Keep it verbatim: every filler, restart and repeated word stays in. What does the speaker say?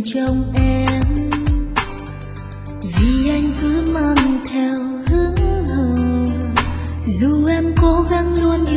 trong em, vì anh cứ mang theo hững hờ. Dù em cố gắng luôn